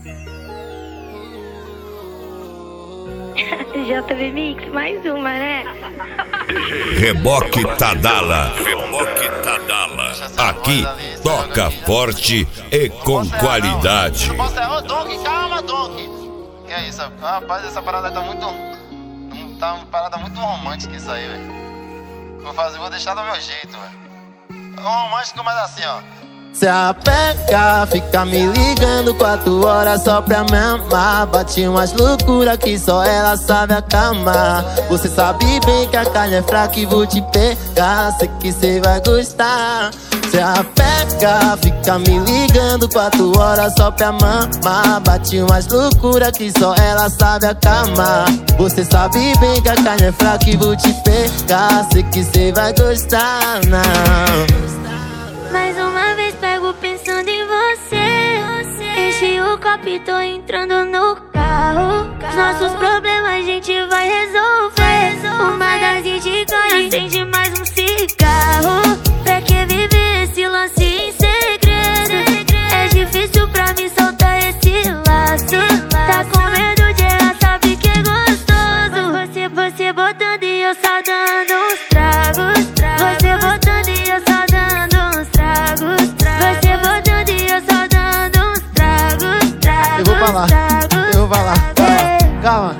JB Mix, mais uma, né? Reboque Tadala. Reboque Tadala. Aqui toca forte e com qualidade. Ô, Donk, calma, Donk. Que é isso? Rapaz, essa parada tá muito... Tá uma parada muito romântica isso aí, velho. Vou deixar do meu jeito, velho. Romântico, mas assim, ó. Se apega, fica me ligando 4 horas só pra me amar. Bate umas loucuras que só ela sabe acalmar. Você sabe bem que a carne é fraca e vou te pegar. Sei que cê vai gostar. Se apega, fica me ligando 4 horas só pra mamar. Bate umas loucuras que só ela sabe acalmar. Você sabe bem que a carne é fraca e vou te pegar. Sei que cê vai gostar, não. Mais uma vez pego pensando em você. Enchi o copo e tô entrando no carro. Os nossos problemas a gente vai resolver. Uma das de ganha, acende mais um cigarro. Pra que viver esse lance em segredo? É difícil pra mim soltar esse laço. Tá com medo de errar, sabe que é gostoso. Você botando e eu só dando uns tragos. Você botando e eu só dando uns tragos. Você botando e eu só dando uns tragos. Eu vou falar. Calma.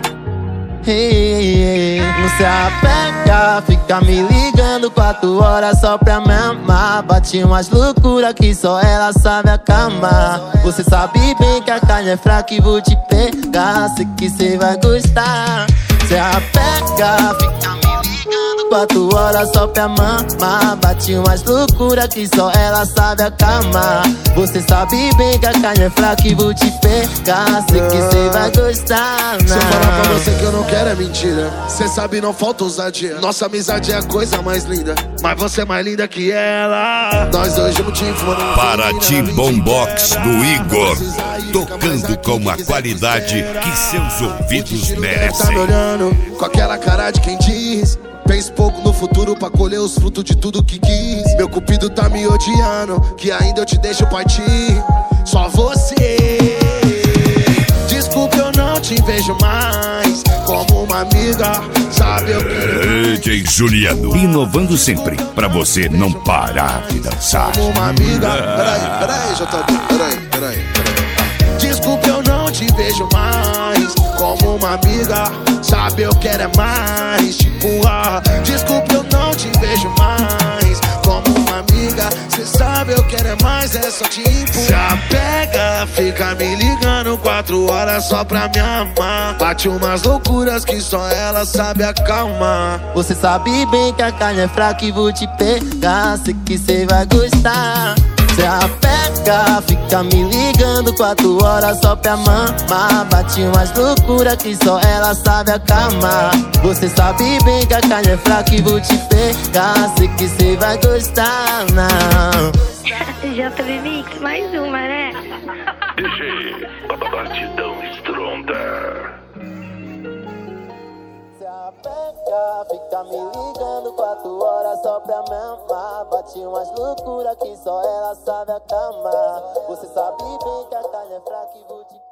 Não se apega, fica me ligando 4 horas só pra me amar. Bate umas loucuras que só ela sabe acalmar. Você sabe bem que a carne é fraca e vou te pegar. Sei que cê vai gostar. Se apega, fica me ligando 4 horas só pra mamar. Bate umas loucuras que só ela sabe acalmar. Você sabe bem que a carne é fraca e vou te pegar. Sei que cê vai gostar, não. Se eu falar pra você que eu não quero é mentira. Cê sabe, não falta ousadia. Nossa amizade é a coisa mais linda, mas você é mais linda que ela. Nós dois juntinhos foram Paraty Bombox do Igor, tocando com a qualidade que seus ouvidos tá me merecem. olhando com aquela cara de quem diz: pense pouco no futuro pra colher os frutos de tudo que quis. Meu cupido tá me odiando, que ainda eu te deixo partir. Só você. Desculpa, eu não te vejo mais como uma amiga. Sabe, eu quero DJ Juliano, inovando sempre pra você não parar de dançar. como uma amiga. Peraí, JB, peraí. Desculpa, eu não te vejo mais como uma amiga. Sabe, eu quero é mais te empurrar. Desculpa, eu não te vejo mais como uma amiga. Cê sabe, eu quero é mais, é só te empurrar. Se apega, fica me ligando 4 horas só pra me amar. Bate umas loucuras que só ela sabe acalmar. Você sabe bem que a carne é fraca e vou te pegar. Sei que cê vai gostar. Se apega, fica me ligando 4 horas só pra mamar. Bate umas loucuras que só ela sabe acalmar. Você sabe bem que a carne é fraca e vou te pegar. Sei que cê vai gostar, não. JB Mix, mais uma, né? DJ, batidão estronda. Se apega, fica me ligando 4 horas só pra me amar. Bate umas loucuras que só ela sabe acalmar. Você sabe bem que a carne é fraca e vou te